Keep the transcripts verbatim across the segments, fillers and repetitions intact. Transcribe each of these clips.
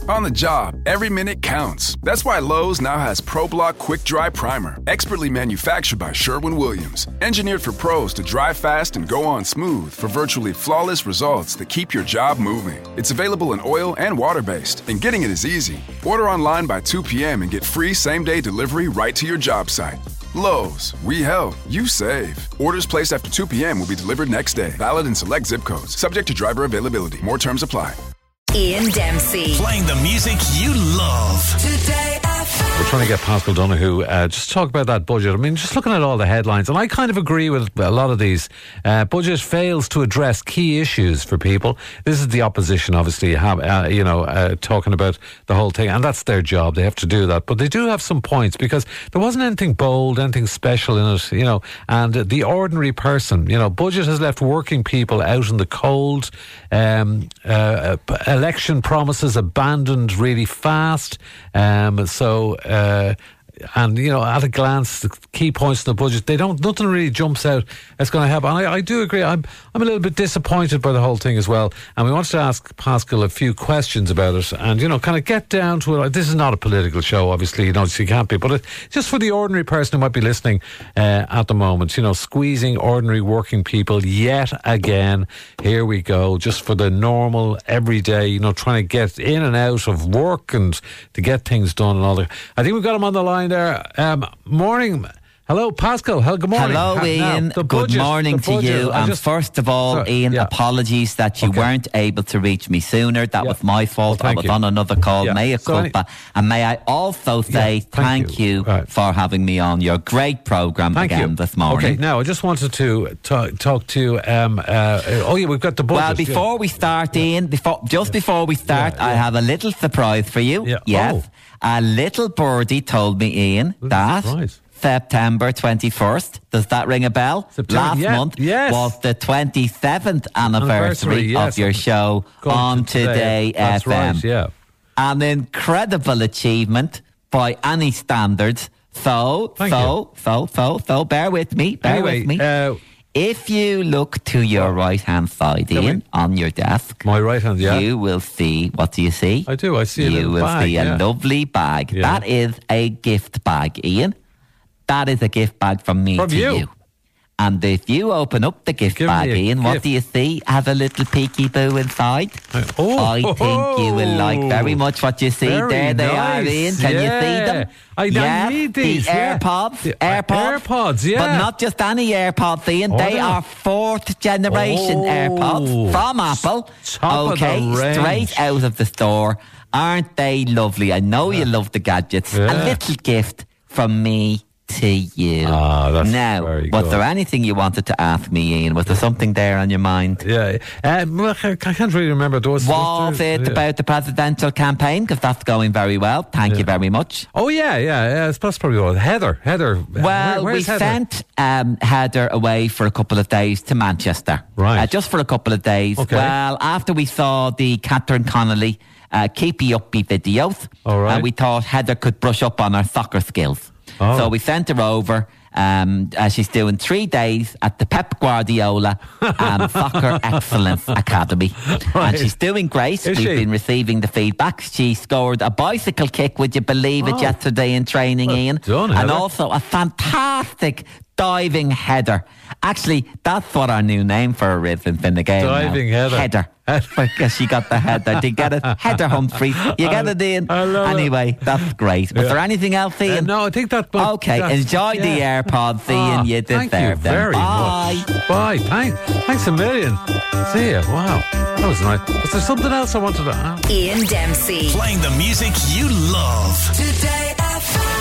On the job, every minute counts. That's why Lowe's now has ProBlock Quick Dry Primer, expertly manufactured by Sherwin-Williams. Engineered for pros to dry fast and go on smooth for virtually flawless results that keep your job moving. It's available in oil and water-based, and getting it is easy. Order online by two p.m. and get free same-day delivery right to your job site. Lowe's, we help, you save. Orders placed after two p.m. will be delivered next day. Valid in select zip codes. Subject to driver availability. More terms apply. Ian Dempsey. Playing the music you love. Today F M. We're trying to get Pascal Donoghue uh, just to talk about that budget. I mean, just looking at all the headlines, and I kind of agree with a lot of these. Uh, budget fails to address key issues for people. This is the opposition, obviously, have, uh, you know, uh, talking about the whole thing, and that's their job. They have to do that. But they do have some points, because there wasn't anything bold, anything special in it, you know, and the ordinary person, you know, budget has left working people out in the cold. Um, uh, election promises abandoned really fast. Um, so, uh, and, you know, at a glance, the key points in the budget, they don't, nothing really jumps out that's going to happen. And I, I do agree. I'm, I'm a little bit disappointed by the whole thing as well. And we wanted to ask Pascal a few questions about it and, you know, kind of get down to it. This is not a political show, obviously, you know, so you can't be, but it, just for the ordinary person who might be listening uh, at the moment, you know, squeezing ordinary working people yet again. Here we go, just for the normal, everyday, you know, trying to get in and out of work and to get things done and all that. I think we've got him on the line there. Um, morning. Hello, Pascal. Hello, good morning. Hello, Ha- Ian. now, the good budget, morning the to budget. you. I And just- first of all, Sorry, Ian, yeah. apologies that you Okay. weren't able to reach me sooner. That Yeah. was my fault. Well, I thank was you. on another call. Yeah. Mea So any- culpa. And may I also say Yeah, thank, thank you, you. Right. for having me on your great programme Thank again you. this morning. Okay, now I just wanted to talk, talk to. Um, uh, oh yeah, we've got the budget. Well, before we start, Ian, before just before we start, Yeah, I yeah. have a little surprise for you. Yeah. Yes, Oh. a little birdie told me, Ian, Little that surprise. September twenty-first. Does that ring a bell? September, Last yeah, month yes. was the twenty-seventh anniversary, Anniversary, yes. of your show Going on to Today That's F M. right, yeah. An incredible achievement by any standards. So, Thank so, so, so, so, bear with me, bear Anyway, with me. uh, If you look to your right hand side, Can we- Ian, on your desk, My right hand, yeah. you will see, what do you see? I do, I see a You little will bag, see a yeah. lovely bag. Yeah. That is a gift bag, Ian. That is a gift bag from me From to you. you. And if you open up the gift Give me bag, a Ian, what gift. do you see? Has a little peeky-boo inside. Oh, I think you will like very much what you see. Very there they are, nice. Ian. Can Yeah. you see them? I- I yes, need these, the yeah. AirPods. The AirPods. AirPods, yeah. But not just any AirPods, Ian. Oh, they they? are fourth generation Oh. AirPods from Apple. Top of the okay, range. straight out of the store. Aren't they lovely? I know you love the gadgets. Yeah. A little gift from me to you. Ah, that's now, very was good. there anything you wanted to ask me, Ian? Was there something there on your mind? Yeah. Um, well, I can't really remember. There was, Was there- it yeah. about the presidential campaign? Because that's going very well. Thank Yeah. you very much. Oh, yeah, yeah. yeah that's, that's probably what. Heather. Heather. Well, where, we where's Heather? sent um, Heather away for a couple of days to Manchester. Right. Uh, just for a couple of days. Okay. Well, after we saw the Catherine Connolly uh, Keepy Uppy videos, All right. uh, we thought Heather could brush up on her soccer skills. Oh. So we sent her over. Um, uh, she's doing three days at the Pep Guardiola um, Soccer Excellence Academy. Right. And she's doing great. Is We've she? been receiving the feedback. She scored a bicycle kick, would you believe it, Oh. yesterday in training, Well Ian? done, and Heather. also a fantastic diving header. Actually, that's what our new name for her is in Fine Gael now. Diving header. Header. Because she got the header. Did you get it? Header Humphreys. You get it, Ian? I love it. Anyway, that's great. Was Yeah. there anything else, Uh, Ian? no, I think that. But Okay, that's- enjoy the yeah. AirPods, Ah, Ian. You deserve thank you them. very Bye. much. Bye. Thanks. Thanks a million. See ya. Wow. That was nice. Was there something else I wanted to ask? Ian Dempsey. Playing the music you love. Today F M.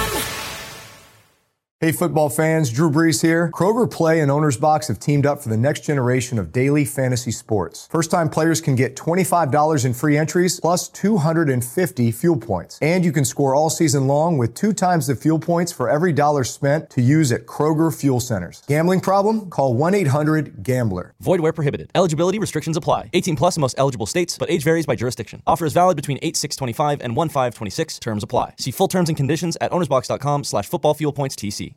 Hey football fans, Drew Brees here. Kroger Play and Owner's Box have teamed up for the next generation of daily fantasy sports. First-time players can get twenty-five dollars in free entries plus two hundred fifty fuel points. And you can score all season long with two times the fuel points for every dollar spent to use at Kroger Fuel Centers. Gambling problem? Call one eight hundred gambler. Void where prohibited. Eligibility restrictions apply. eighteen plus in most eligible states, but age varies by jurisdiction. Offer is valid between eight six twenty-five and one five twenty-six. Terms apply. See full terms and conditions at ownersbox.com slash football fuel points TC.